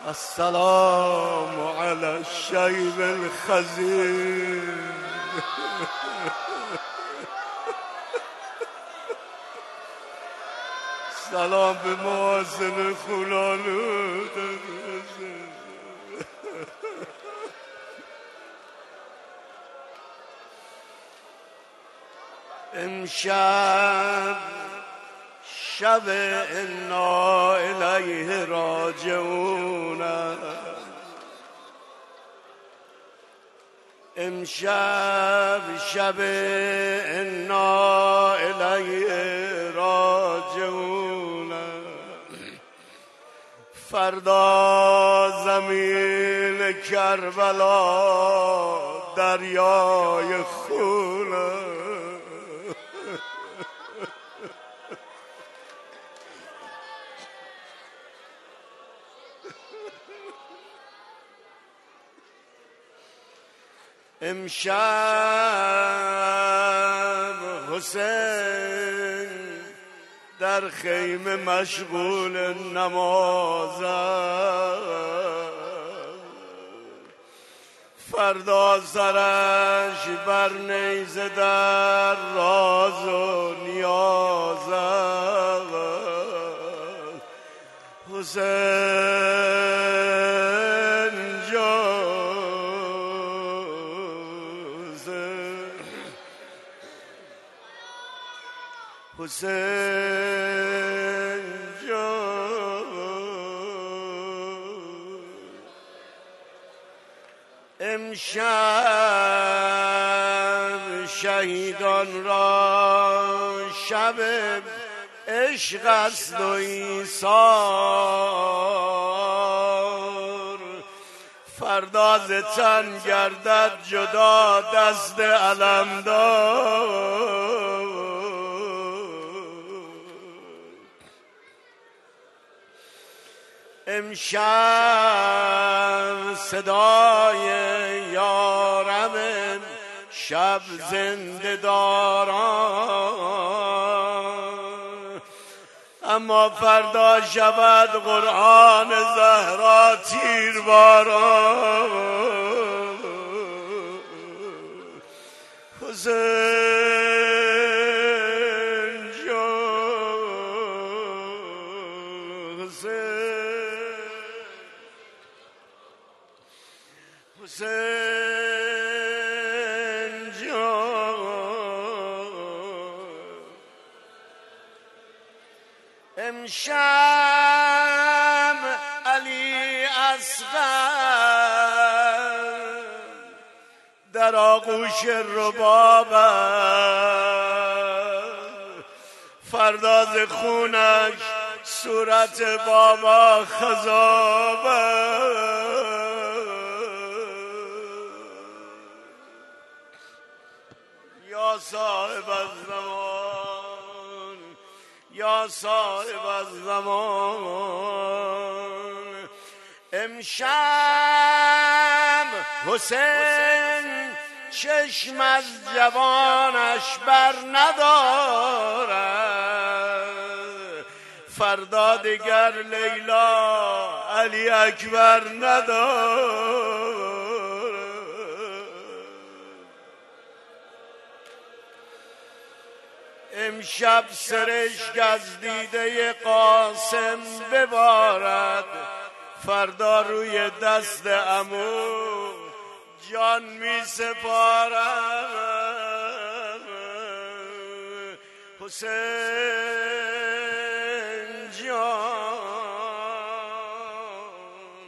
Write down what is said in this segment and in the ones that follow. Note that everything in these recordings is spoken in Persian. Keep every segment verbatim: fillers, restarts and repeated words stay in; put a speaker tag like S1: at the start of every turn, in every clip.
S1: السلام على الشيب الخزين سلام به محسن خونالود امشب شب انا الیه راجعون، امشب شب انا الیه راجعون، فردا زمین کربلا دریای خونه. امشب حسین در خیمه مشغول نماز است، فردا سرش بر نیزه در راز و نیاز است. حسین جان حسین جان، امشب شهیدان را شب عشق است و ایثار، فردا ز تن گردد جدا دست علمدار. امشب صدای یارم شب زنده داران، اما فردا شود قرآن زهرا تیرباران. حسین جان حسین حسین جان، امشب علی اصغر در آغوش رباب است، فردا ز خونش صورت بابا خضاب است. یا صاحب الزمان یا صاحب الزمان، امشب حسین چشم از جوانش بر ندارد، فردا دیگر لیلا علی اکبر ندارد. امشب سرشک از دیده قاسم ببارد، فردا روی دست عمو جان می سپارد. حسین جان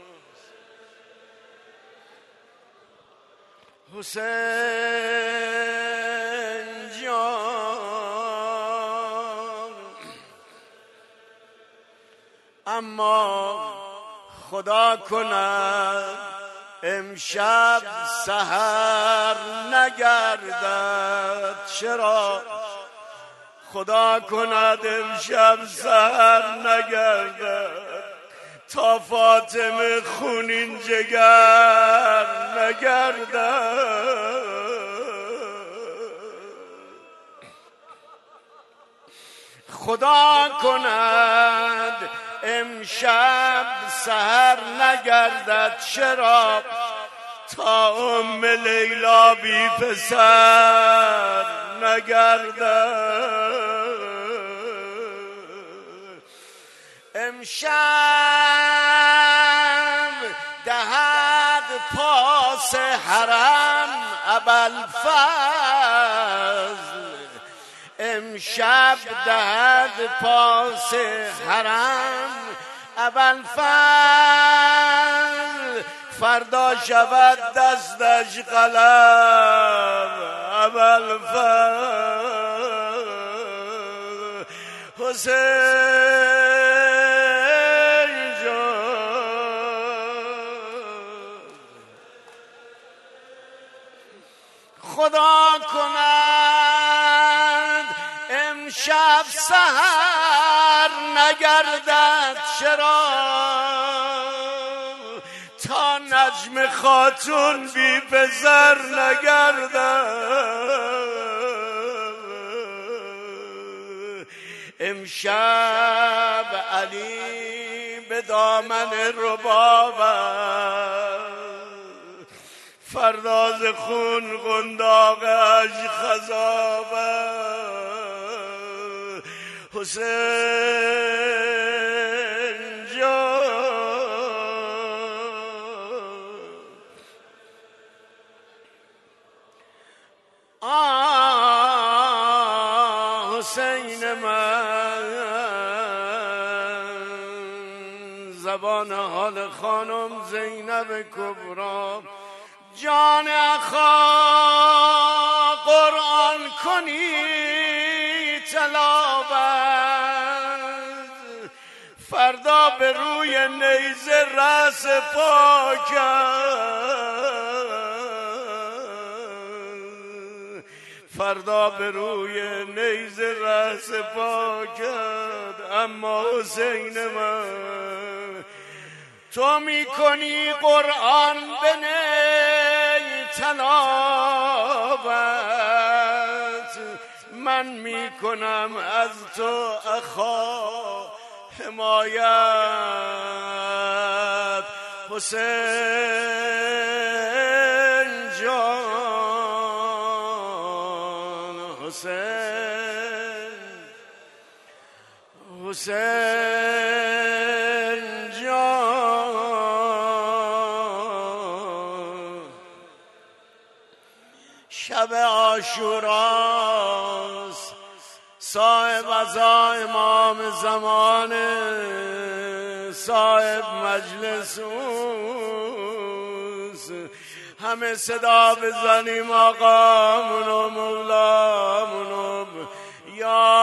S1: حسین جان، اما خدا کند امشب سحر نگردد. چرا؟ خدا کند امشب سحر نگردد تا فاطمه خونین جگر نگردد. خدا کند امشب سحر نگردد چرا تا ام لیلا بی پسر نگردد. امشب دهد پاس حرم ابوالفضل، امشب دهد پاس حرم ابوالفضل، فردا شود دستش قلم ابوالفضل. حسین جان خدا کند امشب سحر نگردد چرا تا نجم خاتون بی پسر نگردد. امشب علی به دامن ربابت، فرداز خون قنداقش خضابت. حسین جان آه حسین من، زبان حال خانم زینب کبرا، جان اخا قرآن کنی تلاوت، فردا به روی نیزه رأس پاکت، فردا به روی نیزه رأس پاکت. اما حسین من تو میکنی قرآن به نی تلاوت، من میکنم از تو اخا حمایت. حسین جان حسین حسین جان شب عاشوراست، صاحب عزا امام زمان، صاحب مجلس اوست. همه صدا بزنیم آقامون و مولامون یا